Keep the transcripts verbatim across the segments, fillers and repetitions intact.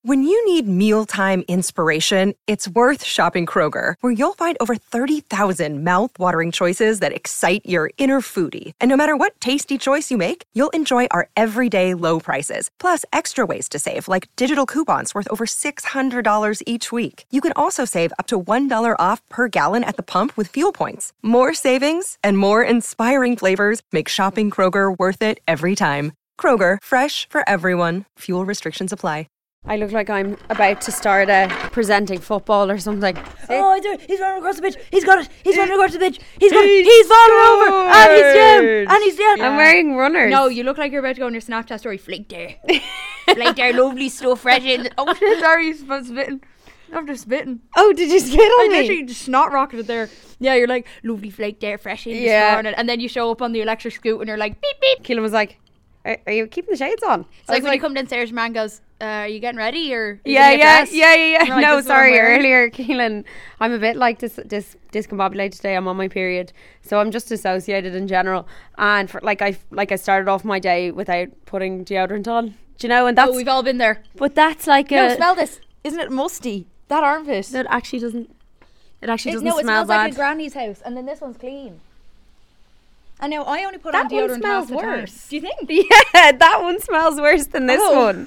When you need mealtime inspiration, it's worth shopping Kroger, where you'll find over thirty thousand mouth-watering choices that excite your inner foodie. And no matter what tasty choice you make, you'll enjoy our everyday low prices, plus extra ways to save, like digital coupons worth over six hundred dollars each week. You can also save up to one dollar off per gallon at the pump with fuel points. More savings and more inspiring flavors make shopping Kroger worth it every time. Kroger, fresh for everyone. Fuel restrictions apply. I look like I'm about to start uh, presenting football or something. Oh, I do. He's running across the pitch. He's got it. He's running across the pitch. He's got it. He's falling over. And he's down. And he's down. Yeah. I'm wearing runners. No, you look like you're about to go on your Snapchat story. Flake there. Flake there. Lovely stuff. Fresh in. Oh, sorry. You're supposed to spitting. After spitting. Oh, did you spit on I me? I literally just snot rocketed there. Yeah, you're like, lovely flake there. Fresh in yeah. this morning. And then you show up on the electric scoot and you're like, beep, beep. Keelan was like, are, are you keeping the shades on? It's like when like, you come downstairs, your man goes, uh, are you getting ready? Or yeah, yeah, yeah, yeah, yeah. Like, no, sorry, earlier, Keelan, I'm a bit like dis, dis, discombobulated today. I'm on my period. So I'm just dissociated in general. And for, like I like I started off my day without putting deodorant on. Do you know? And that's, oh, we've all been there. But that's like no, a... No, smell this. Isn't it musty? That armpit. No, it actually doesn't... It actually it, doesn't no, smell bad. No, it smells bad. like a granny's house. And then this one's clean. I know, I only put that on deodorant half the worse. time. Do you think? Yeah, that one smells worse than this oh. one.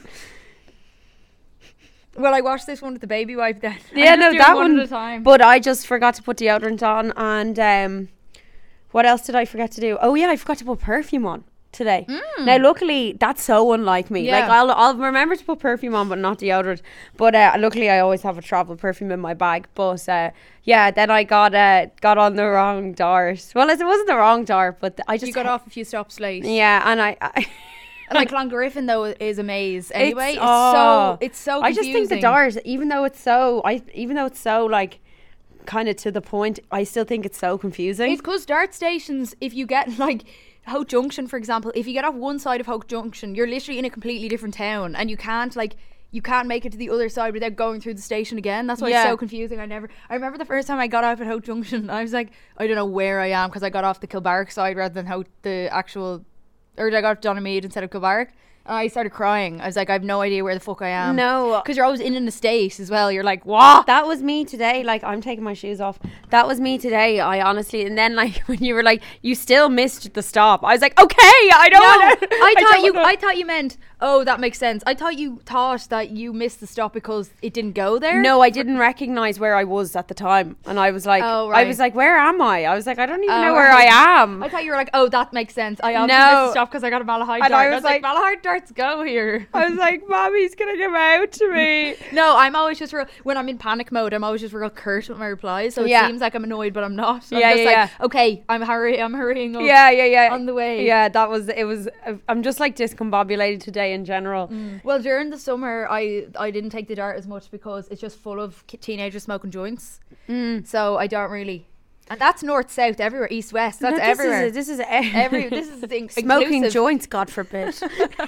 Well, I washed this one with the baby wipe then. Yeah, no, that one. one at a time. But I just forgot to put deodorant on. And um, what else did I forget to do? Oh, yeah, I forgot to put perfume on today. Mm. Now, luckily, that's so unlike me. Yeah. Like, I'll I'll remember to put perfume on, but not deodorant. But uh, luckily, I always have a travel perfume in my bag. But uh, yeah, then I got uh, got on the wrong dart. Well, it wasn't the wrong dart, but I just you got ha- off a few stops late. Yeah, and I. I like Clongriffin though is a maze anyway. It's, it's oh, so it's so. I just think the dart, even though it's so, I even though it's so like. kind of to the point, I still think it's so confusing. It's because dart stations, if you get like Hoke Junction, for example, if you get off one side of Hoke Junction, you're literally in a completely different town, and you can't like you can't make it to the other side without going through the station again. That's why yeah. it's so confusing. I never I remember the first time I got off at Hoke Junction, I was like, I don't know where I am, because I got off the Kilbarrack side rather than Hoke, the actual, or I got off Donamead instead of Kilbarrack. And I started crying. I was like, I have no idea where the fuck I am. No. Because you're always in an estate as well. You're like, what? That was me today. Like, I'm taking my shoes off. That was me today. I honestly, and then like when you were like, you still missed the stop. I was like, okay, I don't no, want to. I thought you, I thought you meant, oh, that makes sense. I thought you thought that you missed the stop because it didn't go there. No, I didn't recognize where I was at the time. And I was like, oh, right. I was like, where am I? I was like, I don't even oh, know where right. I am. I thought you were like, oh, that makes sense. I obviously no. missed the stop because I got a Malahide dart. I was, I was like, like, Malahide darts go here. I was like, Mommy's gonna come out to me. No, I'm always just real, when I'm in panic mode, I'm always just real curt with my replies. So yeah. it seems like I'm annoyed, but I'm not. I'm yeah, just yeah, like, yeah. okay, I'm hurry, I'm hurrying up. Yeah, yeah, yeah. On the way. Yeah, that was it. Was I'm just like discombobulated today in general. Mm. Well, during the summer, I I didn't take the dart as much because it's just full of teenagers smoking joints. Mm. So I don't really. And that's north, south, everywhere, east, west. That's no, this everywhere. Is a, this is a, every. This is the thing. Smoking inclusive. joints, God forbid.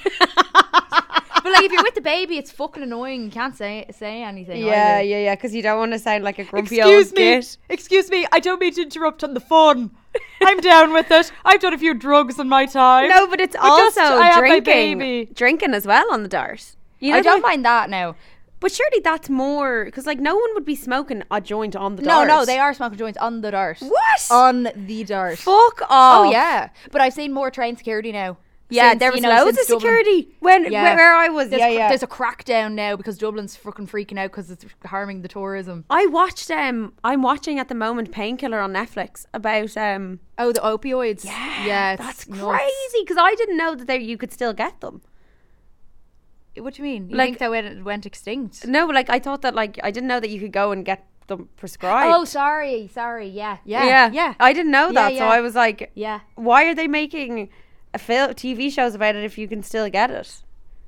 But like, if you're with the baby, it's fucking annoying. You can't say say anything. Yeah, either. yeah, yeah. Because you don't want to sound like a grumpy Excuse old me. git. Excuse me. I don't mean to interrupt on the fun. I'm down with it. I've done a few drugs in my time. No, but it's but also I drinking, baby. drinking as well on the dart. You know I don't that? mind that now. But surely that's more because like no one would be smoking a joint on the no, dart. No, no, they are smoking joints on the dart. What? On the dart. Fuck off. Oh yeah, but I've seen more train security now. Yeah, since, there was you know, loads of Dublin. security when yeah. where, where I was. There's, yeah, yeah. There's a crackdown now because Dublin's fucking freaking out because it's harming the tourism. I watched. Um, I'm watching at the moment Painkiller on Netflix about. Um, oh, the opioids. Yeah, yeah, that's nuts. crazy because I didn't know that there you could still get them. What do you mean? You like, think that went, went extinct? No, like I thought that like I didn't know that you could go and get them prescribed. Oh, sorry, sorry. Yeah, yeah, yeah. yeah. I didn't know that, yeah, so yeah. I was like, yeah. Why are they making a fil- T V shows about it if you can still get it?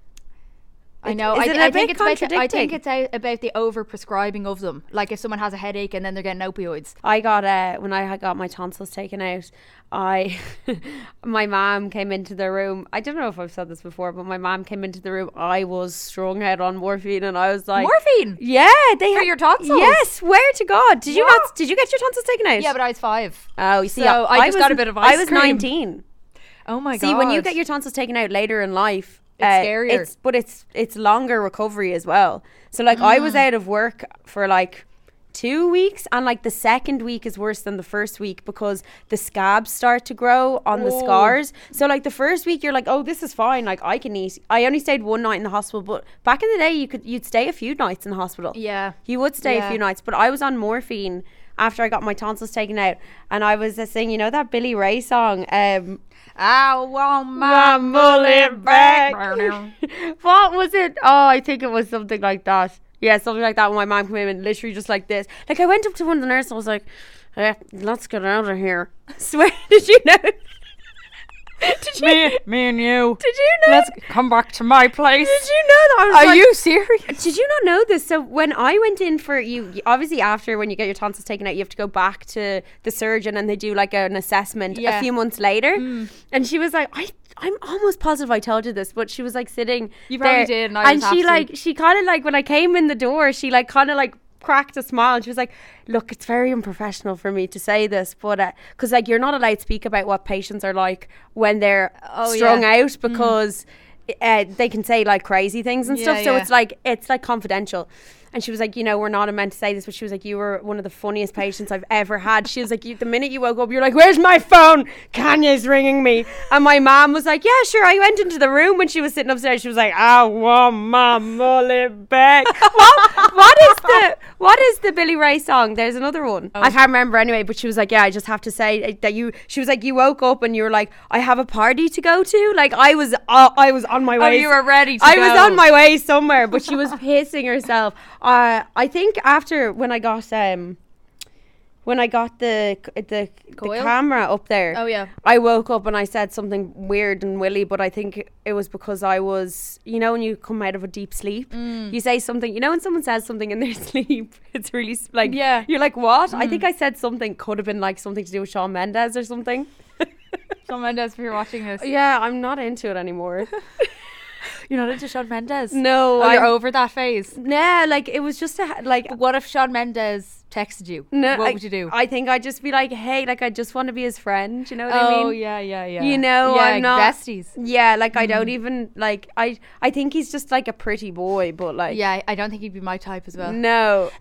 I know. Is I, it I a think bit it's about the, I contradicting? think it's a, about the over prescribing of them. Like if someone has a headache and then they're getting opioids. I got uh, when I had got my tonsils taken out. I my mom came into the room. I don't know if I've said this before, but my mom came into the room. I was strung out on morphine, and I was like, morphine. Yeah, they for ha- your tonsils. Yes, swear to God. Did you What? not? Did you get your tonsils taken out? Yeah, but I was five. Oh, you see, so I, I just was, got a bit of ice I was cream. nineteen. Oh my god. See, when you get your tonsils taken out later in life, It's scarier. It's but it's it's longer recovery as well. So like I was out of work for like two weeks, and like the second week is worse than the first week because the scabs start to grow on the Oh. scars. So like the first week you're like, oh, this is fine, like I can eat. I only stayed one night in the hospital, but back in the day you could you'd stay a few nights in the hospital. Yeah. You would stay Yeah. a few nights, but I was on morphine after I got my tonsils taken out, and I was uh, singing, you know that Billy Ray song, um I want my my mullet back. back. What was it? Oh, I think it was something like that. Yeah, something like that. When my mom came in and literally just like this. Like I went up to one of the nurses and I was like, eh, let's get out of here. Swear, did you know? Did you, Me, me and you. did you know? Let's come back to my place. Did you know that? I was Are like, you serious? Did you not know this? So when I went in for you, you- obviously after when you get your tonsils taken out, you have to go back to the surgeon and they do like an assessment Yeah. a few months later. And she was like, I. I'm almost positive I told you this, but she was like sitting You probably there, did, and I and just she have to. like she kind of like when I came in the door, she like kind of like cracked a smile and she was like, look, it's very unprofessional for me to say this, but because like you're not allowed to speak about what patients are like when they're Oh, strung yeah. out because uh, they can say like crazy things and Yeah, stuff, so yeah. it's like it's like confidential. And she was like, you know, we're not meant to say this, but she was like, you were one of the funniest patients I've ever had. She was like, you, the minute you woke up, you're like, where's my phone? Kanye's ringing me. And my mom was like, yeah, sure. I went into the room when she was sitting upstairs. She was like, I want my mullet back. what? What is the what is the Billy Ray song? There's another one. I can't remember anyway, but she was like, yeah, I just have to say that you, she was like, you woke up and you were like, I have a party to go to. Like I was, uh, I was on my way. Oh, you were ready to I go. was on my way somewhere, but she was pissing herself. Uh, I think after when I got um, when I got the the, the Coil? camera up there, Oh, yeah. I woke up and I said something weird and willy, but I think it was because I was, you know, when you come out of a deep sleep, Mm. you say something. You know, when someone says something in their sleep, it's really s- like, Yeah. you're like, what? I Mm. think I said something could have been like something to do with Shawn Mendes or something. Shawn Mendes, if you're watching this. Yeah, I'm not into it anymore. You're not into Shawn Mendes? No, Oh, you're I'm- over that phase. Nah, like it was just a, like But what if Shawn Mendes texted you? no, what I, would you do? I think I'd just be like, hey, like I just want to be his friend. You know what I oh, mean? yeah, yeah, yeah. You know, yeah, I'm not besties. Yeah, like I Mm. don't even like I. I think he's just like a pretty boy, but like Yeah, I don't think he'd be my type as well. no.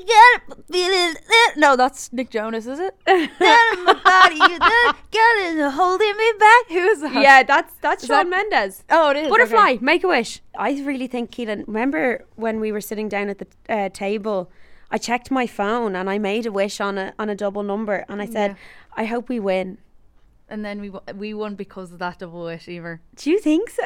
No, that's Nick Jonas, is it? my body, you got it holding me back. Who is that? Yeah, that's that's Is Shawn that- Mendes. Oh, it is. Butterfly, Make a Wish. I really think, Keelan, remember when we were sitting down at the uh, table, I checked my phone and I made a wish on a on a double number and I said, Yeah. I hope we win. And then we wo- we won because of that double wish, Emer. Do you think so?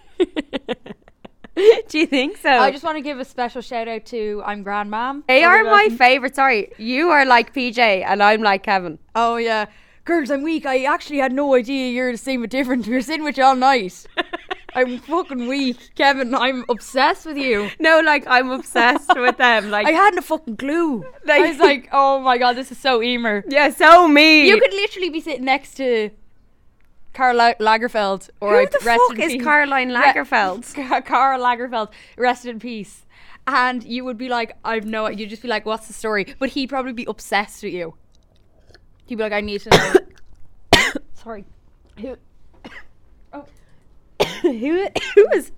Do you think so? I just want to give a special shout out to I'm Grandmam. They are my Overwhelmed. favourite. Sorry, you are like P J and I'm like Kevin. Oh yeah, girls, I'm weak. I actually had no idea you're the same but different. We were sitting with you all night. I'm fucking weak, Kevin. I'm obsessed with you. No, like I'm obsessed with them. Like, I hadn't a fucking clue. Like- I was like, oh my god, this is so Emer. yeah, so me. You could literally be sitting next to Karl La- Lagerfeld, or Who I'd the rest fuck in is peace. Caroline Re- Lagerfeld? Ka- Karl Lagerfeld, rest in peace. And you would be like, I've no, you'd just be like, what's the story? But he'd probably be obsessed with you. He'd be like, I need to know. Sorry. Who? who? Who is?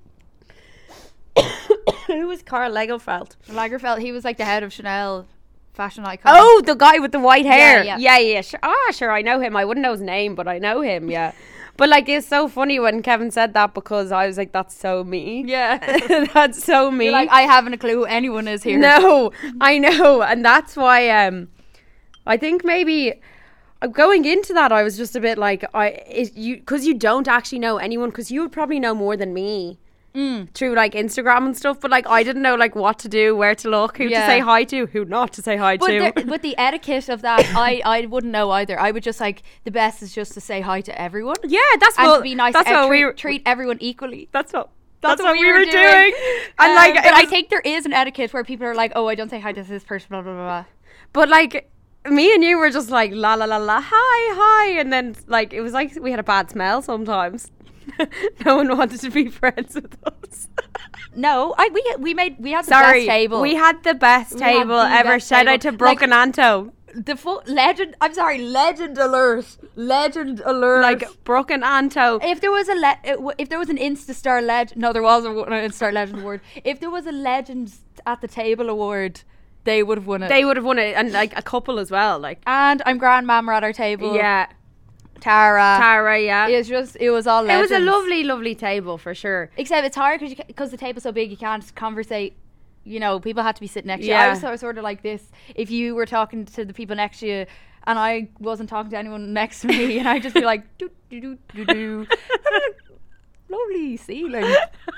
Who is Karl Lagerfeld? Lagerfeld, he was like the head of Chanel fashion icon. Oh, the guy with the white hair. Yeah, Yeah, yeah. yeah. Sure. Ah, sure. I know him. I wouldn't know his name, but I know him. Yeah. But like, it's so funny when Kevin said that because I was like, "That's so me." Yeah. That's so me. You're like, I haven't a clue who anyone is here. No, I know, and that's why. Um, I think maybe uh, going into that, I was just a bit like, I is you because you don't actually know anyone because you would probably know more than me. Mm. Through like Instagram and stuff, but like I didn't know like what to do, where to look, who to Yeah. say hi to, who not to say hi But, to. there, but the etiquette of that, I, I wouldn't know either. I would just like, the best is just to say hi to everyone. Yeah, that's And what to be nice That's and what treat, we were. treat everyone equally. That's what. That's, That's, what, we were doing. And Um, like, but it I was- think there is an etiquette where people are like, oh, I don't say hi to this person, blah, blah, blah, blah. But like me and you were just like la la la la hi hi, and then like it was like we had a bad smell sometimes. No one wanted to be friends with us. No, I we we made we had the Sorry, best table. we had the best We had table the ever. best Shout table. out to Brooke Like- and Anto. the full legend. I'm sorry, legend alert, legend alert. Like Brooke and Anto. If there was a le- it w- if there was an Insta Star legend, no, there was an Insta Star legend award. If there was a legend at the table award, they would have won it. They would have won it, and like a couple as well. Like and I'm grandmama at our table. yeah, Tara. Tara. Yeah, It's just it was all. it Legends. was a lovely, lovely table for sure. Except it's hard because because the table's so big, you can't conversate. You know, people had to be sitting next to you. Yeah. I was sort of, sort of like this. If you were talking to the people next to you, and I wasn't talking to anyone next to me, and I'd just be like, doo doo doo doo doo. Lovely ceiling.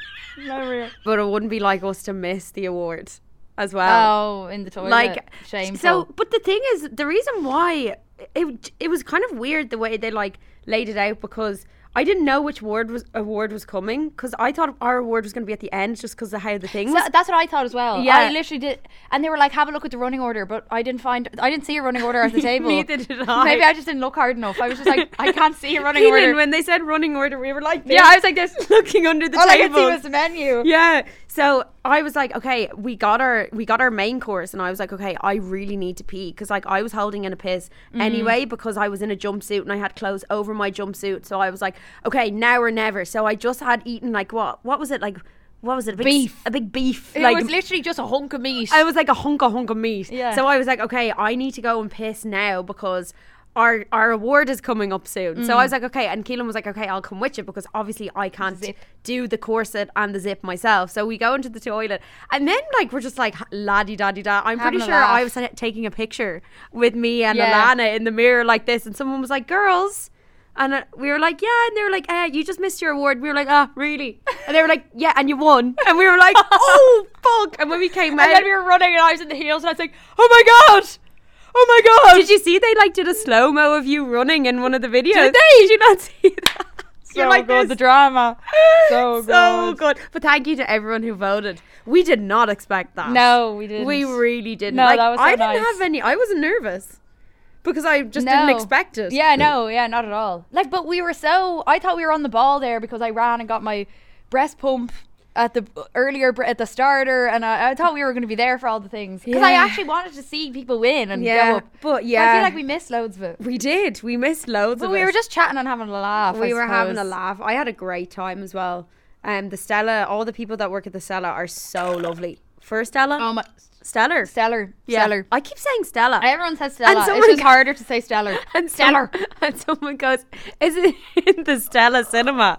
But it wouldn't be like us to miss the award as well. Oh, in the toilet. Like shameful. So, but the thing is, the reason why it it was kind of weird the way they like laid it out, because I didn't know which award was award was coming, because I thought our award was going to be at the end just because of how the thing So was. that's what I thought as well. Yeah. I literally did, and they were like, "Have a look at the running order," but I didn't find, I didn't see a running order at the table. Neither did I. Maybe I just didn't look hard enough. I was just like, I can't see a running Keelan, order. when they said running order, we were like, this, Yeah, I was like this, looking under the all I table. could see was the menu. Yeah. So I was like, okay, we got our we got our main course, and I was like, okay, I really need to pee, because like I was holding in a piss Mm-hmm. anyway, because I was in a jumpsuit and I had clothes over my jumpsuit. So I was like, okay, now or never. So I just had eaten like what what was it like? What was it? A big, Beef. A big beef. It like was literally just a hunk of meat. I was like a hunk of hunk of meat. Yeah. So I was like, okay, I need to go and piss now, because our our award is coming up soon. Mm. So I was like, okay, and Keelan was like, okay, I'll come with you, because obviously I can't Zip. do the corset and the zip myself. So we go into the toilet, and then like we're just like laddie daddy da. I'm Having pretty a sure laugh. I was taking a picture with me and Yeah. Alana in the mirror like this, and someone was like, girls. And uh, we were like, yeah, and they were like, uh, you just missed your award. We were like, ah, really? And they were like, yeah, and you won. And we were like, oh, fuck. And when we came out, and then we were running, and I was in the heels, and I was like, "Oh my god, oh my god!" did you see they like did a slow mo of you running in one of the videos? Did they? Did you not see that? So You're like good, this. the drama. So, So good. But thank you to everyone who voted. We did not expect that. No, we didn't. We really didn't. No, like, that was so I didn't nice. have any. I wasn't nervous because I just No. didn't expect it. Yeah, no, yeah, not at all. Like, but we were so. I thought we were on the ball there because I ran and got my breast pump at the earlier br- at the starter, and I, I thought we were going to be there for all the things because I Yeah. actually wanted to see people win and Yeah, go up. but I yeah. feel like we missed loads of it. We did. We missed loads But of we it. were just chatting and having a laugh. we I were having a suppose. laugh. I had a great time as well. Um, the Stella, all the people that work at the Stella are so lovely. For Stella, Oh my, Stellar. stellar, Yeah. stellar. I keep saying Stella. Everyone says Stella. It's someone just go- harder to say stellar. and Stellar. some- and someone goes, is it in the Stella cinema?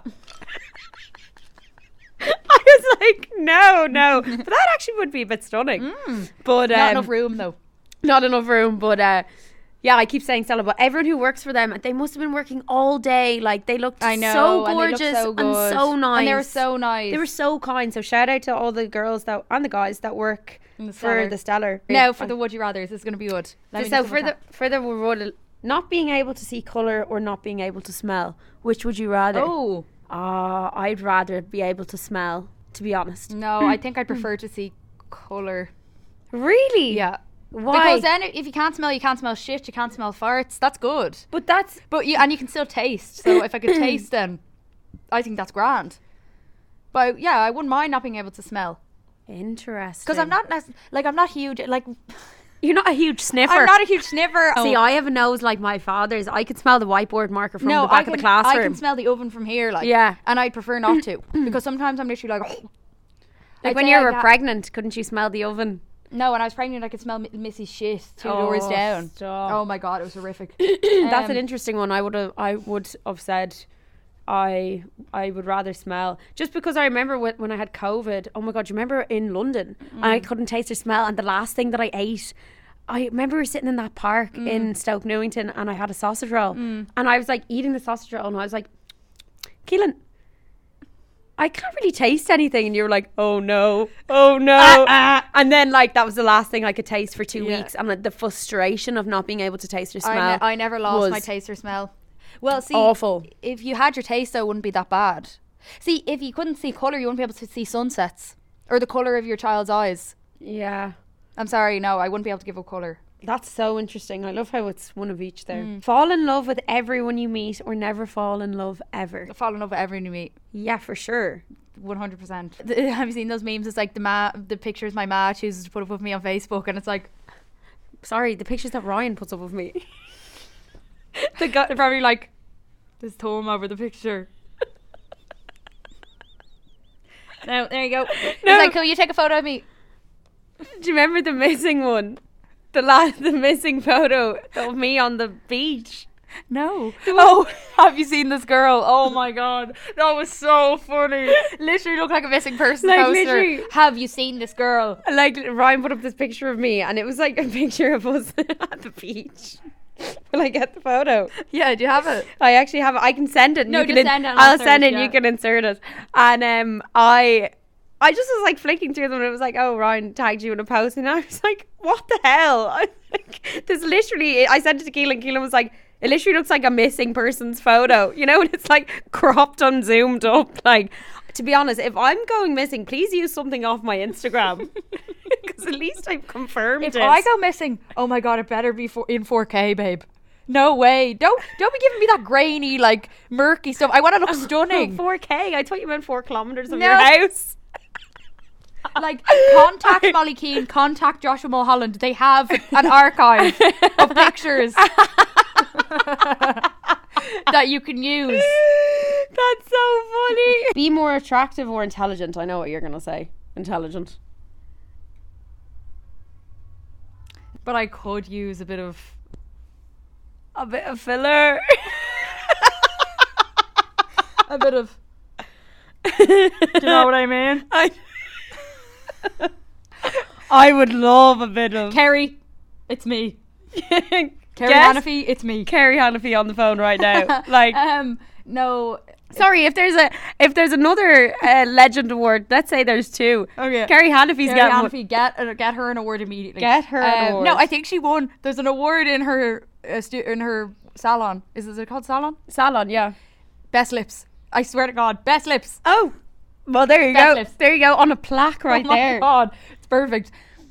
I was like, no, no. But that actually would be a bit stunning. But um, Not enough room though. Not enough room. But uh, yeah, I keep saying Stella. But everyone who works for them, they must have been working all day. Like they looked I know, so and they looked gorgeous so and good. so nice. And they were so nice. They were so kind. So shout out to all the girls that and the guys that work In the for Stellar. the Stellar. Now for the would you rather's, it's going to be good. Let me so just for double the tap. for the reward, not being able to see color or not being able to smell, which would you rather? Oh Ah, I'd rather be able to smell, to be honest. no, I think I'd prefer to see color. Really? Yeah. Why? Because then if you can't smell, you can't smell shit, you can't smell farts. That's good. but that's But you and you can still taste. So if I could taste, then I think that's grand. But yeah, I wouldn't mind not being able to smell interesting. because I'm not nec- like I'm not huge. Like You're not a huge sniffer. I'm not a huge sniffer. See, Oh. I have a nose like my father's. I could smell the whiteboard marker from no, the back I can, of the classroom. I can smell the oven from here. Like Yeah. and I'd prefer not to because sometimes I'm literally like. like I'd when say you I were got- pregnant, couldn't you smell the oven? No, when I was pregnant, I could smell M- Missy's shit two Oh, doors down. stop. Oh my god, it was horrific. That's an Um, interesting one. I would have. I would have said. I I would rather smell, just because I remember wh- when I had COVID. Oh my god, do you remember in London? And I couldn't taste or smell, and the last thing that I ate, I remember we were sitting in that park in Stoke Newington, and I had a sausage roll, and I was like eating the sausage roll, and I was like, Keelan, I can't really taste anything, and you were like, oh no, oh no, and then like that was the last thing I could taste for two Yeah. weeks, and like, the frustration of not being able to taste or smell. I, ne- I never lost was my taste or smell. Well, see, awful. if you had your taste, though, it wouldn't be that bad. See, if you couldn't see colour, you wouldn't be able to see sunsets or the colour of your child's eyes. Yeah. I'm sorry, no, I wouldn't be able to give up colour. That's so interesting. I love how it's one of each there. Mm. Fall in love with everyone you meet or never fall in love ever. I fall in love with everyone you meet. Yeah, for sure. one hundred percent. Have you seen those memes? It's like the ma, the pictures my ma chooses to put up with me on Facebook, and it's like, Sorry, the pictures that Ryan puts up of me. The guy, they're probably like, there's thumb over the picture. No, there you go. No. It's like, cool, you take a photo of me. Do you remember the missing one? The last, the missing photo of me on the beach. No. Oh, have you seen this girl? Oh my god, that was so funny. Literally look like a missing person Like, poster. literally. Have you seen this girl? Like Ryan put up this picture of me, and it was like a picture of us at the beach. Will I get the photo? Yeah, do you have it? I actually have it. I can send it. And No, you can just in- send it and I'll I'll send search, it and yeah. you can insert it. And um, I, I just was like flicking through them, and it was like, oh, Ryan tagged you in a post, and I was like, what the hell? I like, there's literally. I sent it to Keelan, and Keelan was like, it literally looks like a missing person's photo, you know, and it's like cropped and zoomed up. Like, to be honest, if I'm going missing, please use something off my Instagram, because at least I've confirmed If it. I go missing, oh my god, it better be for, in four K, babe. No way. Don't don't be giving me that grainy, like murky stuff. I want to look stunning. four K. I thought you meant four kilometers of No. your house. Like, contact Molly Keane, contact Joshua Mulholland. They have an archive of pictures that you can use. That's so funny. Be more attractive or intelligent. I know what you're gonna say. Intelligent. But I could use a bit of. A bit of filler. A bit of. Do you know what I mean? I, I would love a bit of Kerry, it's me. Kerry Guess Hannafy, it's me. Kerry Hannafy on the phone right now. Like, Um, no. sorry, if there's a if there's another uh, legend award, let's say there's two. Okay. Kerry Hannafy's Kerry getting one. Hannafy, get uh, get her an award immediately. Get her an Um, award. No, I think she won. There's an award in her uh, stu- in her salon. Is it called salon? Salon, yeah. Best lips. I swear to God, best lips. Oh, well, there you Best go. lips. There you go on a plaque right oh my there. God, it's perfect.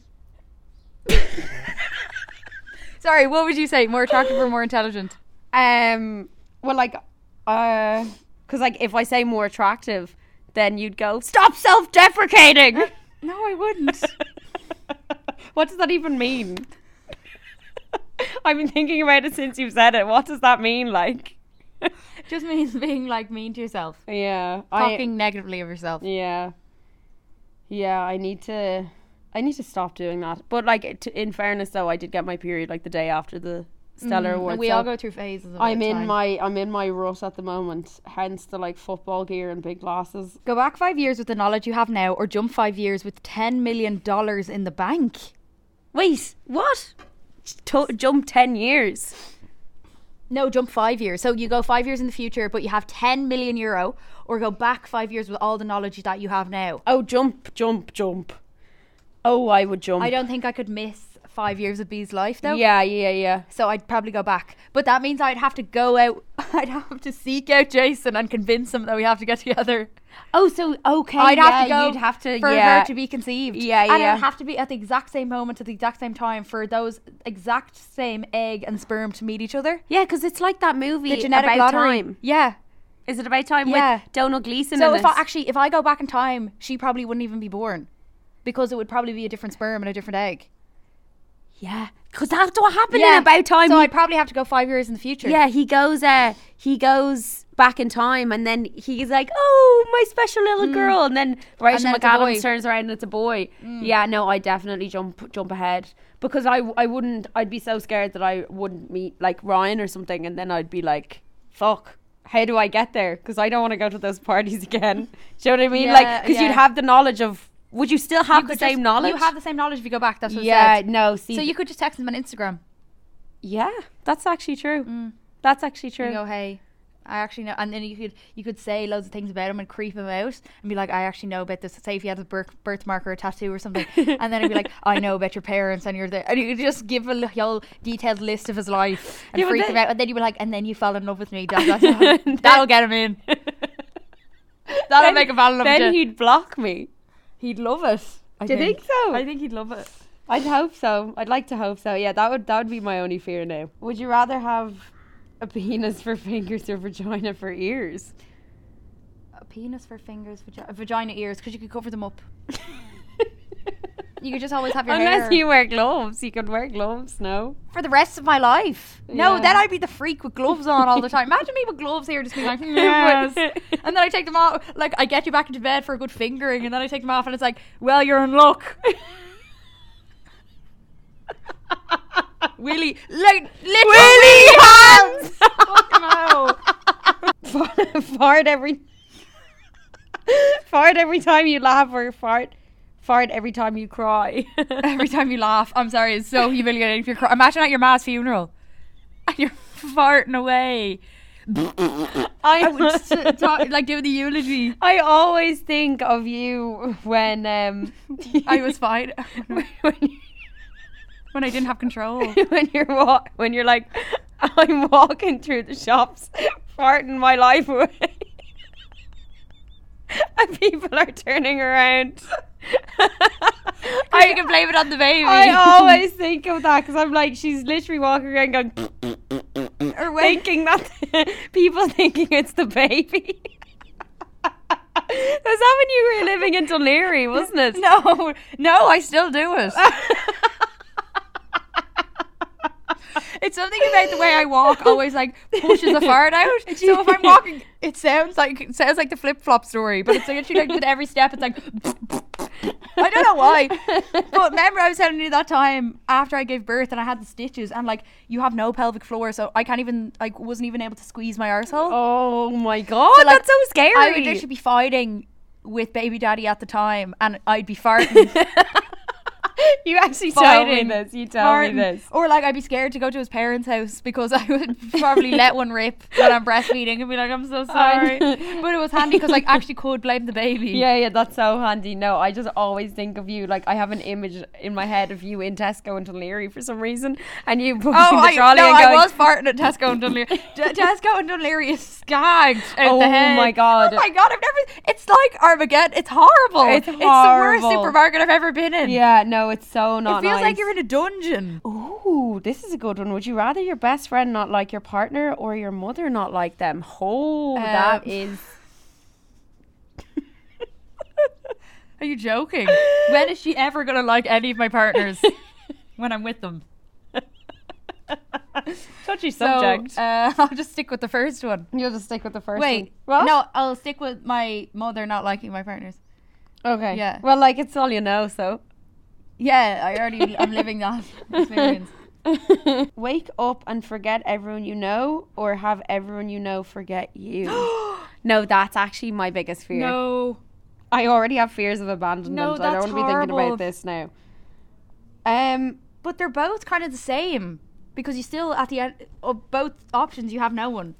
Sorry, what would you say? More attractive or more intelligent? Um, well, like, uh, because like if I say more attractive, then you'd go stop self-deprecating. No, I wouldn't. What does that even mean? I've been thinking about it since you've said it. What does that mean? Like, Just means being like mean to yourself, yeah, talking negatively of yourself. I, yeah, yeah. I need to, I need to stop doing that. But like, t- in fairness, though, I did get my period like the day after the Stellar Mm, Awards. we so all go through phases of I'm it, in time. my, I'm in my rut at the moment. Hence the like football gear and big glasses. Go back five years with the knowledge you have now, or jump five years with ten million dollars in the bank. Wait, what? To- jump ten years. No, jump five years. So you go five years in the future, but you have ten million euro, or go back five years with all the knowledge that you have now. Oh, jump, jump, jump. Oh, I would jump. I don't think I could miss five years of Bee's life though. Yeah, yeah, yeah. So I'd probably go back. But that means I'd have to go out, I'd have to seek out Jason and convince him that we have to get together. Oh, so okay. I'd yeah, have to go You'd have to, for yeah. her to be conceived. Yeah, And yeah. it'd have to be at the exact same moment, at the exact same time, for those exact same egg and sperm to meet each other. Yeah, because it's like that movie The genetic About lottery. Time. Yeah. Is it About Time Yeah. with Donald Gleeson So in if it? I actually, if I go back in time, she probably wouldn't even be born, because it would probably be a different sperm and a different egg. Yeah, because that's what happened in About Time. So He- I'd probably have to go five years in the future. yeah, he goes. Uh, he goes back in time, and then he's like, "Oh, my special little girl," and then Rachel then it's a McAdams boy. turns around and it's a boy. Yeah, no, I definitely jump jump ahead because I I wouldn't. I'd be so scared that I wouldn't meet like Ryan or something, and then I'd be like, "Fuck." How do I get there? Because I don't want to go to those parties again. Do you know what I mean? Yeah, like, because yeah. you'd have the knowledge of. Would you still have You the could same just- knowledge? You have the same knowledge if you go back. That's what yeah. it said. No. See. So you could just text them on Instagram. Yeah, that's actually true. That's actually true. You go, hey, I actually know, and then you could you could say loads of things about him and creep him out and be like, I actually know about this. Say if he had a birth, birthmark or a tattoo or something, and then he'd be like, I know about your parents and you're there, and you could just give a whole detailed list of his life and Yeah, but freak then- him out, and then you'd be like, and then you fell in love with me. Dot, dot, dot. That'll get him in. That'll Then- make a battle of Then it. he'd block me. He'd love it. I Do you think so? I think he'd love it. I'd hope so. I'd like to hope so. Yeah, that would that would be my only fear now. Would you rather have a penis for fingers or vagina for ears? A penis for fingers, vagi- vagina ears, because you could cover them up. You could just always have your Unless hair you wear gloves, you could wear gloves. No. for the rest of my life. No, Yeah. then I'd be the freak with gloves on all the time. Imagine me with gloves here, just being like, yes. And then I take them off. Like I get you back into bed for a good fingering, and then I take them off, and it's like, well, you're in luck. Willy, like little Willy hands. Fucking hell. Fart every. Fart every time you laugh, or fart. Fart every time you cry. Every time you laugh, I'm sorry, it's so humiliating. If you're cry- imagine at your ma's funeral, and you're farting away. I, I would just talk, like do the eulogy. I always think of you when um I was fine when, you, when I didn't have control. when you're wa- when you're like, I'm walking through the shops, farting my life away, and people are turning around. I can blame it on the baby. I always think of that because I'm like, she's literally walking around going, or when, thinking that people thinking it's the baby. Was that when you were living in Dunleary, wasn't it? no, no, I still do it. It's something about the way I walk always like pushes a fart out. So if I'm walking, it sounds like it sounds like the flip flop story, but it's literally like with every step, it's like. I don't know why, but remember I was telling you that time after I gave birth and I had the stitches, and like you have no pelvic floor, so I can't even like wasn't even able to squeeze my arsehole. Oh my god, So, like, that's so scary. I would literally be fighting with baby daddy at the time, and I'd be farting. You actually told me Fighting. this. You told farting. me this. Or like I'd be scared to go to his parents' house because I would probably let one rip when I'm breastfeeding and be like, I'm so sorry. But it was handy because I actually could blame the baby. Yeah, yeah, that's so handy. No, I just always think of you, like I have an image in my head of you in Tesco and Dunleary for some reason, and you pushing Oh, the I, trolley no, and going, I was farting at Tesco and Dunleary. D- Tesco and Dunleary is skagged out Oh the head. my God. Oh my god! I've never. It's like Armageddon. It's horrible. It's It's the worst horrible. supermarket I've ever been in. yeah, no, it's so not It feels nice. like you're in a dungeon. Ooh, this is a good one. Would you rather your best friend not like your partner or your mother not like them? Oh, Um, that is. Are you joking? When is she ever gonna like any of my partners when I'm with them? Touchy So, subject. uh, I'll just stick with the first one. You'll just stick with the first Wait, one. What? no, I'll stick with my mother not liking my partners. Okay. Yeah. Well, like, it's all you know, so. Yeah, I already, I'm living that experience. Wake up and forget everyone you know, or have everyone you know forget you. No, that's actually my biggest fear. No. I already have fears of abandonment. No, I that's don't want to be thinking horrible. about this now. Um, But they're both kind of the same because you still, at the end of both options, you have no one.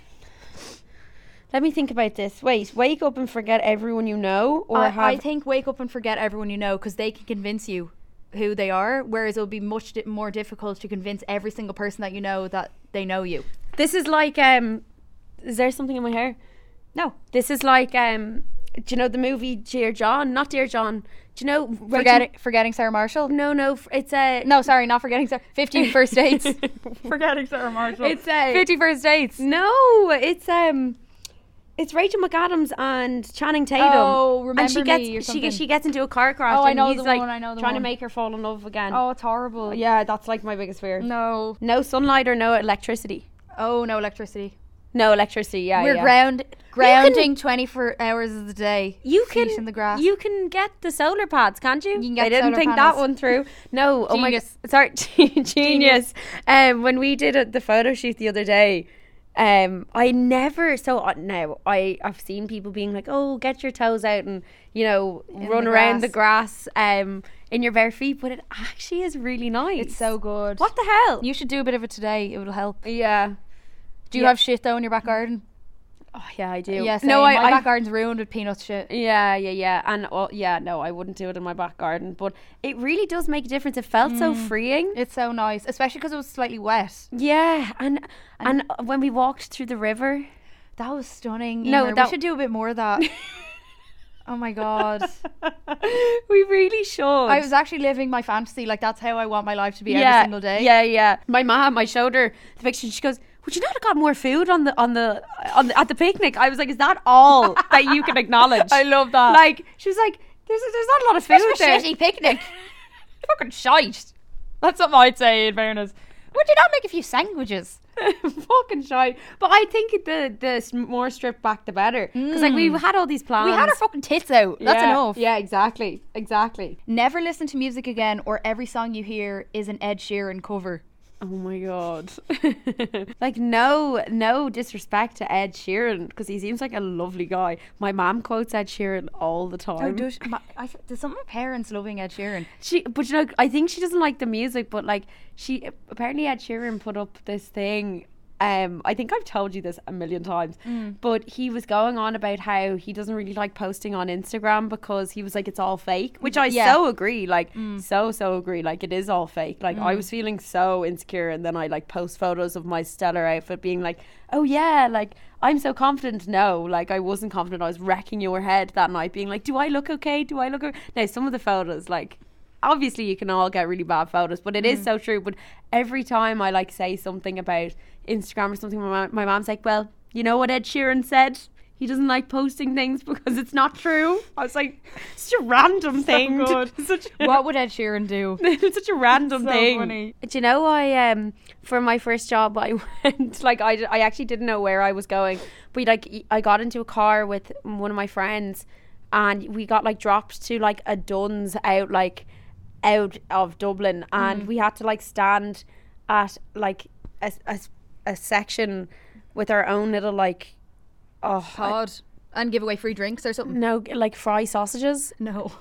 let me think about this. Wait, wake up and forget everyone you know, or I, have. I think wake up and forget everyone you know because they can convince you who they are, whereas it'll be much di- more difficult to convince every single person that you know that they know you. This is like um, is there something in my hair? No. This is like um, do you know the movie Dear John? Not Dear John. Do you know Rachel- Forgetting, forgetting Sarah Marshall? No, no, f- it's a No, sorry, not forgetting Sarah. fifty First Dates. forgetting Sarah Marshall. It's a fifty First Dates. no, it's um. It's Rachel McAdams and Channing Tatum. Oh, Remember and she Me gets or she something. gets she gets into a car crash. Oh, I and know he's the like one, I know the trying to one. make her fall in love again. Oh, it's horrible. yeah, that's like my biggest fear. No. No sunlight or no electricity. Oh, no electricity. No electricity. Yeah, We're yeah. ground grounding twenty-four hours of the day. You feet can in the grass. You can get the solar pads, can't you? You can get I didn't solar think panels. that one through. No, oh my god, Genius. sorry, genius. Um, when we did a, the photo shoot the other day, um, I never. So uh, now I I've seen people being like, oh, get your toes out and you know run the around the grass, um, in your bare feet, but it actually is really nice. It's so good. What the hell? You should do a bit of it today. It will help. yeah. Do you Yeah. have shit though in your back garden? Oh, yeah, I do. Yeah, same. no, I, my I back garden's ruined with peanut shit. Yeah, yeah, yeah. And well, yeah, no, I wouldn't do it in my back garden, but it really does make a difference. It felt so freeing. It's so nice, especially because it was slightly wet. Yeah, and and when we walked through the river, That was stunning. No, Emer. that- we should do a bit more of that. Oh my god. we really should. I was actually living my fantasy. Like that's how I want my life to be yeah, every single day. Yeah, yeah. My mom, I showed her the picture. And she goes, "Would you not have got more food on the on the on the, at the picnic?" I was like, "Is that all that you can acknowledge?" I love that. Like she was like, "There's there's not a lot of food It's a there." shitty picnic. Fucking shite. That's what I'd say in fairness. Would you not make a few sandwiches? Fucking shy. But I think the the s- more stripped back the better. Because like we had all these plans. We had our fucking tits out. That's yeah, enough. Yeah, exactly. Exactly. Never listen to music again, or every song you hear is an Ed Sheeran cover. Oh my god. Like no no disrespect to Ed Sheeran, because he seems like a lovely guy. My mom quotes Ed Sheeran all the time. Oh, does, my, I, does some of my parents loving Ed Sheeran? She, but you know, I think she doesn't like the music, but like she apparently Ed Sheeran put up this thing. Um, I think I've told you this a million times, Mm. but he was going on about how he doesn't really like posting on Instagram because he was like it's all fake, which I Yeah. so agree, like Mm. so so agree, like it is all fake. Like I was feeling so insecure, and then I like post photos of my stellar outfit, being like, oh yeah, like I'm so confident. No, like I wasn't confident. I was wrecking your head that night, being like, do I look okay? Do I look okay? Now some of the photos, like. Obviously you can all get really bad photos, but it is so true. But every time I like say something about Instagram or something, my, mom, my mom's like, well, you know what Ed Sheeran said? He doesn't like posting things because it's not true. I was like, such a random thing. good. Such a, What would Ed Sheeran do? it's such a random So thing. funny. Do you know, I um for my first job I went like I, I actually didn't know where I was going, but like I got into a car with one of my friends, and we got like dropped to like a Dunn's out like out of Dublin, and we had to like stand at like a, a, a section with our own little like oh I- Pod. And give away free drinks or something. no like fry sausages No.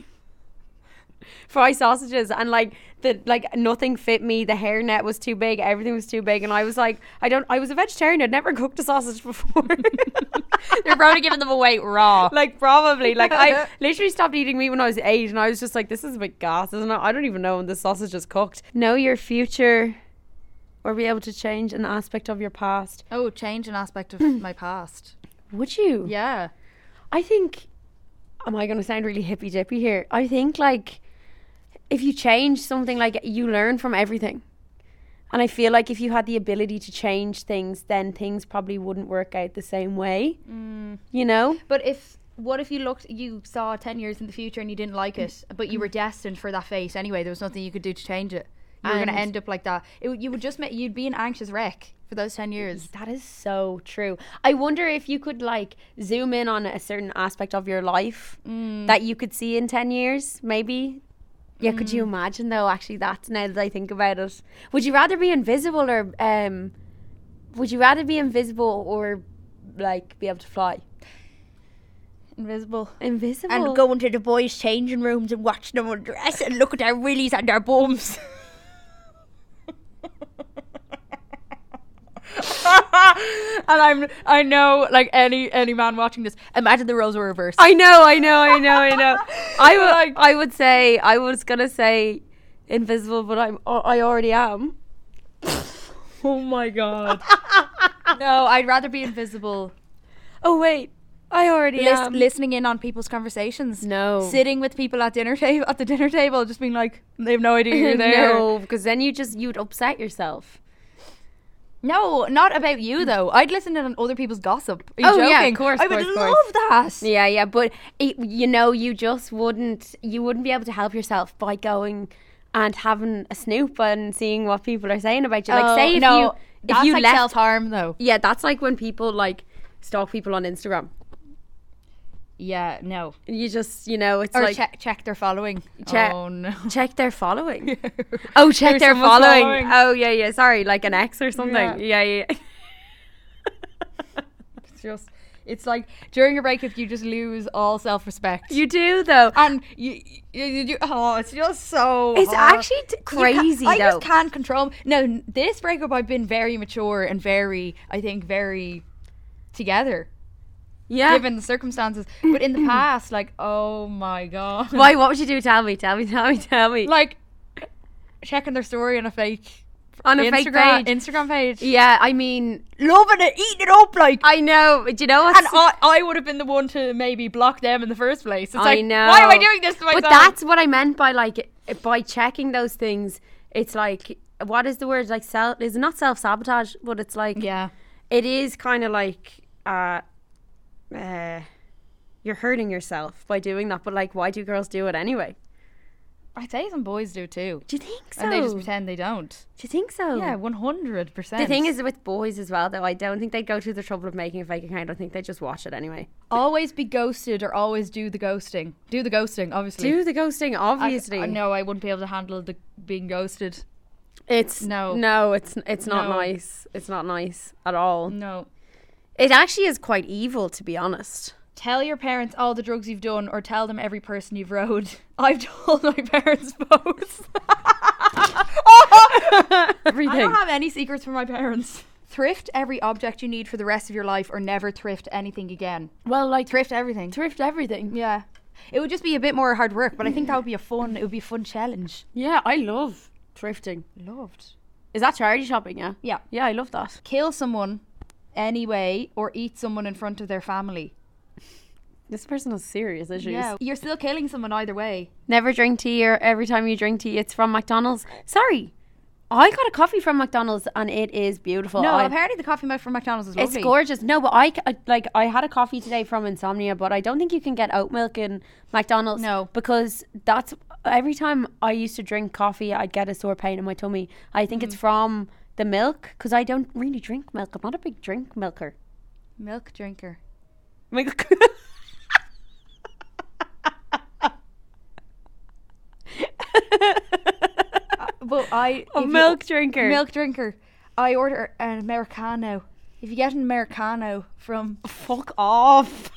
fry sausages, and like the like nothing fit me, the hairnet was too big, everything was too big, and I was like I don't I was a vegetarian, I'd never cooked a sausage before. They're probably giving them away raw. Like probably like I literally stopped eating meat when I was eight, and I was just like, this is a bit gas, isn't it? I don't even know when the sausage is cooked. Know your future or be able to change an aspect of your past. Oh, change an aspect of my past. Would you? Yeah. I think, am I going to sound really hippy dippy here? I think like if you change something, like you learn from everything. And I feel like if you had the ability to change things, then things probably wouldn't work out the same way. Mm. You know? But if, what if you looked, you saw ten years in the future and you didn't like it, but you were destined for that fate anyway? There was nothing you could do to change it. You were going to And- end up like that. It, you would just make, you'd be an anxious wreck for those ten years. That is so true. I wonder if you could like zoom in on a certain aspect of your life that you could see in ten years, maybe. Yeah, could you imagine though? Actually, that's now that I think about it. Would you rather be invisible or um? Would you rather be invisible or like be able to fly? Invisible. Invisible. And go into the boys' changing rooms and watch them undress and look at their willies and their bums. And I'm, I know, like any any man watching this, imagine the roles were reversed. I know, I know, I know, I know. I would, I would say, I was gonna say invisible, but I'm, I already am. Oh my god. No, I'd rather be invisible. Oh wait, I already Lis- am. listening in on people's conversations. No. Sitting with people at dinner table at the dinner table, just being like, they have no idea you're there. No, because then you just you'd upset yourself. No, not about you though. I'd listen to other people's gossip. Are you Oh, joking? yeah, of course, I of would course, of love course. that. Yeah, yeah, but it, you know, you just wouldn't, you wouldn't be able to help yourself by going and having a snoop and seeing what people are saying about you. Like, Oh, say if no, you, if that's you like left, self harm though. yeah, that's like when people like stalk people on Instagram. Yeah, no. You just, you know, it's Or like check check their following. Check- Oh no. check their following. Oh, check There's their someone following. following. Oh, yeah, yeah. Sorry, like an ex or something. Yeah. Yeah, yeah. yeah. It's just, it's like during a breakup you just lose all self-respect. You do though. and you, you, you, you oh, it's just so. It's hard. actually t- You can't- crazy I though. just can't control. No, n- this breakup I've been very mature and very, I think, very together Yeah. given the circumstances. But in the past, like, oh my god, Why? What would you do? Tell me. Tell me. Tell me. Tell me. like checking their story on a fake On a Instagram, fake page. Instagram page, Yeah, I mean, loving it, eating it up, like. I know. Do you know what? And I, I would have been the one to maybe block them in the first place. It's I like, know. why am I doing this to myself? But that's what I meant by like by checking those things. It's like, what is the word? Like self? Is it not self sabotage? But it's like, Yeah. it is kind of like, uh, uh, you're hurting yourself by doing that. But like, why do girls do it anyway? I'd say some boys do too. Do you think so? And they just pretend they don't. Do you think so? Yeah, one hundred percent. The thing is with boys as well, though, I don't think they'd go through the trouble of making a fake account. I think they'd just watch it anyway. always be ghosted or always do the ghosting. Do the ghosting, obviously. Do the ghosting, obviously. I, I, no, I wouldn't be able to handle the being ghosted. It's No. no, it's it's not No. nice. It's not nice at all. No. It actually is quite evil, to be honest. Tell your parents all the drugs you've done, or tell them every person you've rode. I've told my parents both. Everything. I don't have any secrets from my parents. Thrift every object you need for the rest of your life, or never thrift anything again. Well, like Thrift everything. thrift everything. Yeah. It would just be a bit more hard work, but I think that would be a fun, it would be a fun challenge. Yeah, I love thrifting. Loved. Is that charity shopping? Yeah. Yeah. Yeah, I love that. Kill someone anyway, or eat someone in front of their family. This person has serious issues. Yeah. You're still killing someone either way. Never drink tea, or every time you drink tea, it's from McDonald's. Sorry, I got a coffee from McDonald's and it is beautiful. No, I- apparently the coffee mug from McDonald's is lovely. It's gorgeous. No, but I, I like I had a coffee today from Insomnia, but I don't think you can get oat milk in McDonald's. No. Because that's every time I used to drink coffee, I'd get a sore pain in my tummy. I think it's from the milk, because I don't really drink milk. I'm not a big drink milker. Milk drinker. Milk. But I A if you- milk drinker. milk drinker. I order an Americano. If you get an Americano from Fuck off.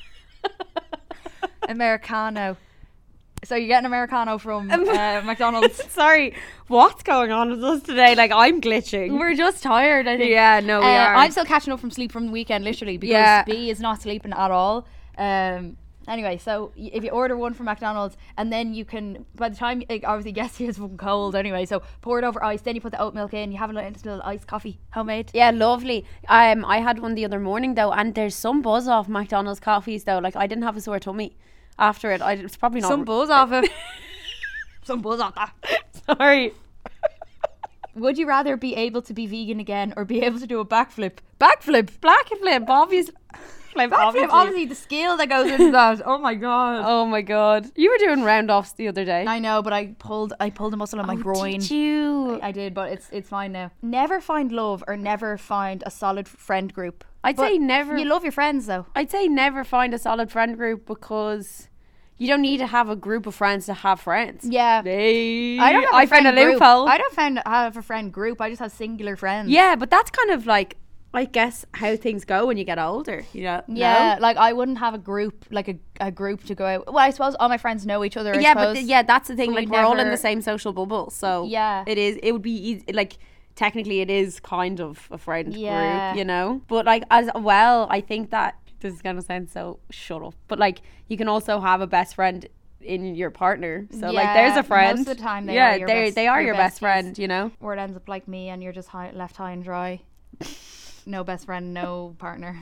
Americano, so you get an Americano from uh, McDonald's. Sorry, what's going on with us today? Like, I'm glitching. We're just tired, I think. Yeah, no, we Uh, are. I'm still catching up from sleep from the weekend, literally, because Yeah. B is not sleeping at all. Um. Anyway, so y- if you order one from McDonald's, and then you can, by the time it obviously gets here, it's fucking cold anyway. So pour it over ice. Then you put the oat milk in. You have a little, little iced coffee, homemade. Yeah, lovely. Um, I had one the other morning though, and there's some buzz off McDonald's coffees though. Like, I didn't have a sore tummy after it. I it's probably not. Some buzz off it. Some buzz off that. Sorry. Would you rather be able to be vegan again, or be able to do a backflip? Backflip. Black and flip, obviously. Flip, Backflip. obviously. Obviously, the skill that goes into that. Oh my god. Oh my god, you were doing round offs the other day. I know, but I pulled. I pulled a muscle on my groin. Did you? I did, but it's it's fine now. Never find love, or never find a solid friend group. I'd But say never. You love your friends though. I'd say never find a solid friend group, because you don't need to have a group of friends to have friends. Yeah. Hey, I don't have a I found a friend group. loophole. I don't find have a friend group. I just have singular friends. Yeah, but that's kind of like, I guess, how things go when you get older. You know? Yeah, No? like I wouldn't have a group, like a, a group to go out. Well, I suppose all my friends know each other. I yeah, but suppose. th- yeah, that's the thing. But Like, we'd we're all in never- the same social bubble, so Yeah. it is. It would be easy. Like, technically, it is kind of a friend Yeah. group, you know. But like, as well, I think that this is gonna sound so shut up, but like, you can also have a best friend in your partner. So like, there's Yeah, a friend. most of the time they yeah, are your they best- they are your your best besties. friend. You know. Or it ends up like me, and you're just high, left high and dry. No best friend, no partner.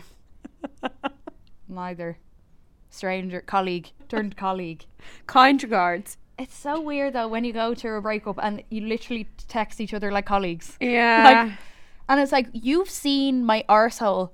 Neither. Stranger, colleague, turned colleague. Kind regards. It's so weird though when you go to a breakup and you literally text each other like colleagues. Yeah. Like, and it's like, you've seen my arsehole.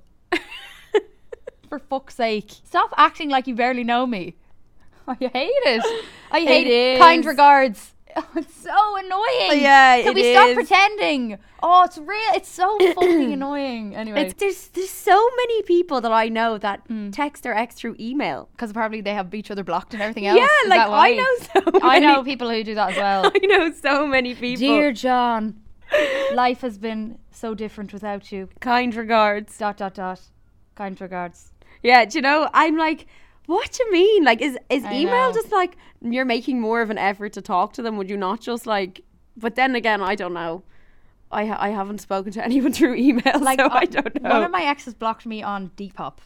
For fuck's sake. Stop acting like you barely know me. I hate it. I hate It it. is. Kind regards. Oh, it's so annoying. Yeah, Can it we stop is. pretending? Oh, it's real. It's so fucking annoying. Anyway. It's, there's there's so many people that I know that text their ex through email. because probably they have each other blocked and everything else. Yeah, Is like, that why? I know so I know many- people who do that as well. I know so many people. Dear John, life has been so different without you. Kind regards. Dot dot dot. Kind regards. Yeah, do you know, I'm like, what do you mean? Like, is is I email know. just like, you're making more of an effort to talk to them? Would you not just like, but then again, I don't know. I ha- I haven't spoken to anyone through email, Like, so uh, I don't know. One of my exes blocked me on Depop.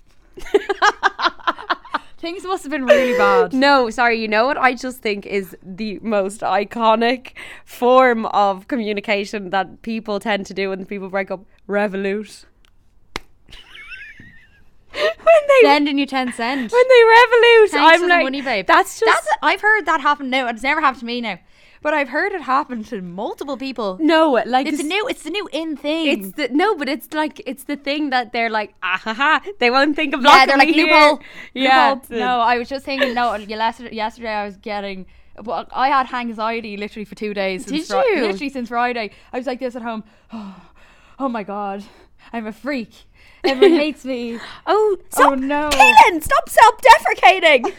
Things must have been really bad. No, sorry, you know what I just think is the most iconic form of communication that people tend to do when people break up? Revolut. when they Sending you ten cent. when they revolute, Thanks I'm for the like, money, babe. that's just That's I've heard that happen now. It's never happened to me now, but I've heard it happen to multiple people. no, like It's this- a new. It's the new in thing. It's the no, but it's like it's the thing that they're like, ah ha ha. They won't think of yeah, blocking they're like me here. loophole. Yeah, loophole. No, I was just thinking. No, yesterday, yesterday I was getting. but I had anxiety literally for two days. Since Did you? Literally since Friday. I was like this at home. Oh, oh my God, I'm a freak. Everyone hates me. Oh, stop, Oh no. Kaylin, stop self-deprecating.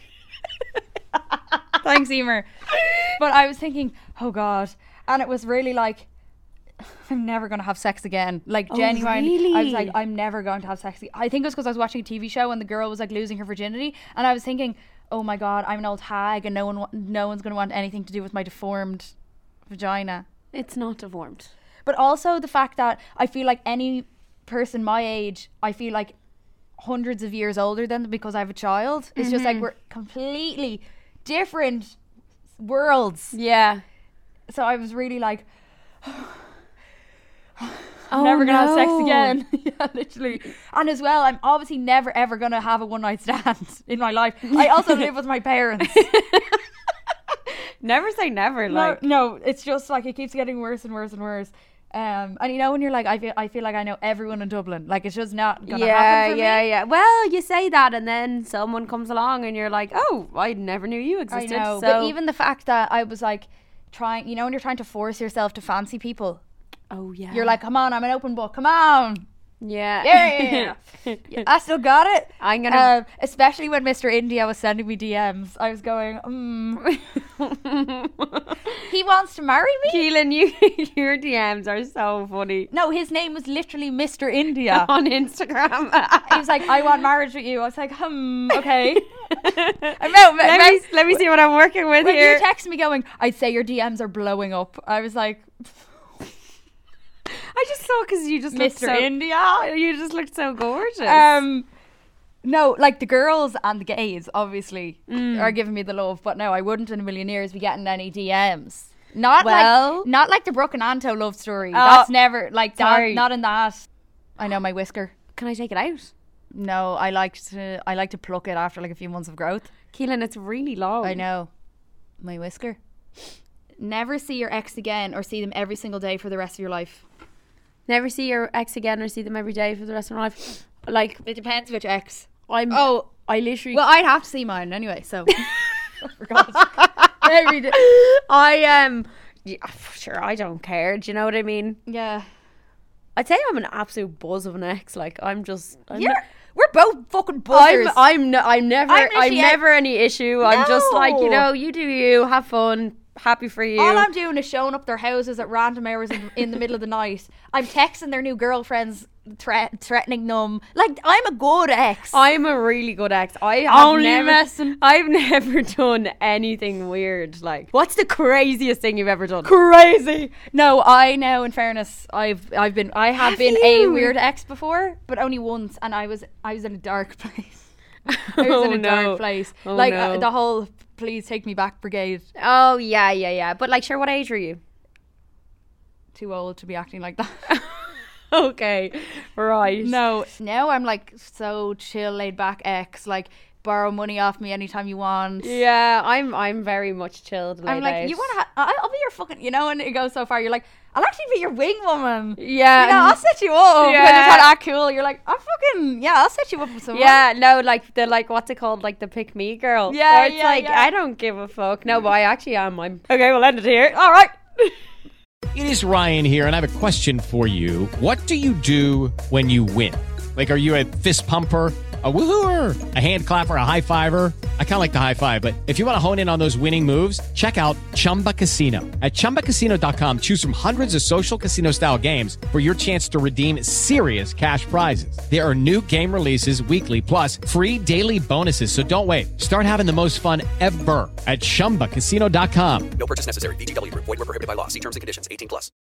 Thanks, Emer. But I was thinking, oh God. And it was really like, I'm never going to have sex again. Like, Oh, genuinely. I was like, really? I'm never going to have sex. I think it was because I was watching a T V show and the girl was like losing her virginity. And I was thinking, oh my God, I'm an old hag and no one, wa- no one's going to want anything to do with my deformed vagina. It's not deformed. But also the fact that I feel like any person my age, I feel like hundreds of years older than them because I have a child. It's just like we're completely different worlds. Yeah. So I was really like, Oh, never gonna have sex no. again. Yeah, literally. And as well, I'm obviously never ever gonna have a one night stand in my life. I also live with my parents. Never say never. No, Like, no, it's just like it keeps getting worse and worse and worse. Um, and you know when you're like, I feel, I feel like I know everyone in Dublin. Like it's just not gonna yeah, happen for yeah, me. yeah. Well, you say that, and then someone comes along, and you're like, "Oh, I never knew you I existed." know, So, but even the fact that I was like trying, you know, when you're trying to force yourself to fancy people, oh yeah, you're like, come on, I'm an open book, come on. yeah, Yeah, yeah, yeah. I still got it. I'm gonna. Um, especially when Mister India was sending me D Ms, I was going, mm, he wants to marry me? Keelan, you your D Ms are so funny No, his name was literally Mister India. on Instagram. He was like, I want marriage with you. I was like, hmm, okay. I'm out, let I'm me out. let me see what I'm working with When here. you text me going, I'd say your D Ms are blowing up. I was like, I just saw because you just looked Mister so, India. You just looked so gorgeous. Um, no, like the girls and the gays obviously Mm. are giving me the love, but no, I wouldn't in a million years be getting any D Ms. Not Well- like not like the Brooke and Anto love story. Oh, That's never like that, sorry. not in that. I know my whisker. Can I take it out? No, I like to I like to pluck it after like a few months of growth. Keelan, it's really long. I know. My whisker. Never see your ex again or see them every single day for the rest of your life. Never see your ex again or see them every day for the rest of my life. Like, It depends which ex. I'm. Oh, I literally. well, I'd have to see mine anyway, so. For God's every day. I um. Yeah, sure, I don't care. Do you know what I mean? Yeah. I'd say I'm an absolute buzz of an ex. Like, I'm just. I'm You're, not- we're both fucking buzzers. I'm. I'm. No, I'm never. I'm I'm, literally a- never any issue. I'm just like, you No. know, you do you. Have fun. Happy for you. All I'm doing is showing up their houses at random hours in, in the middle of the night. I'm texting their new girlfriends, thre- threatening them. Like, I'm a good ex. I'm a really good ex. I have Only never, messing. I've never done anything weird. Like, what's the craziest thing you've ever done? Crazy. No, I know. In fairness, I've I've been I have, Have been a you? weird ex before, but only once, and I was I was in a dark place. I was Oh, in a no. dark place. Oh, like no. uh, the whole "please take me back" brigade. Oh yeah, yeah, yeah. But like, sure, what age were you? Too old to be acting like that. Okay, right. No, now I'm like so chill, laid back ex. Like, borrow money off me anytime you want. Yeah, I'm. I'm very much chilled. I'm laid like, out. you want to? Ha- I'll be your fucking. You know, and it goes so far. You're like, I'll actually be your wing woman. Yeah, You know, I'll set you up. When Yeah. you're trying to act cool, you're like, I'm fucking. Yeah, I'll set you up with someone. Yeah, no, like the like what's it called, like the pick me girl. Yeah, Where it's yeah, like yeah. I don't give a fuck. No, but I actually am. I'm okay. We'll end it here. All right. It is Ryan here, and I have a question for you. What do you do when you win? Like, are you a fist pumper, a woohooer, a hand clapper, a high fiver? I kind of like the high five, but if you want to hone in on those winning moves, check out Chumba Casino. At chumba casino dot com, choose from hundreds of social casino style games for your chance to redeem serious cash prizes. There are new game releases weekly, plus free daily bonuses. So don't wait. Start having the most fun ever at chumba casino dot com. No purchase necessary. V G W Group. Void where prohibited by law. See terms and conditions. eighteen plus.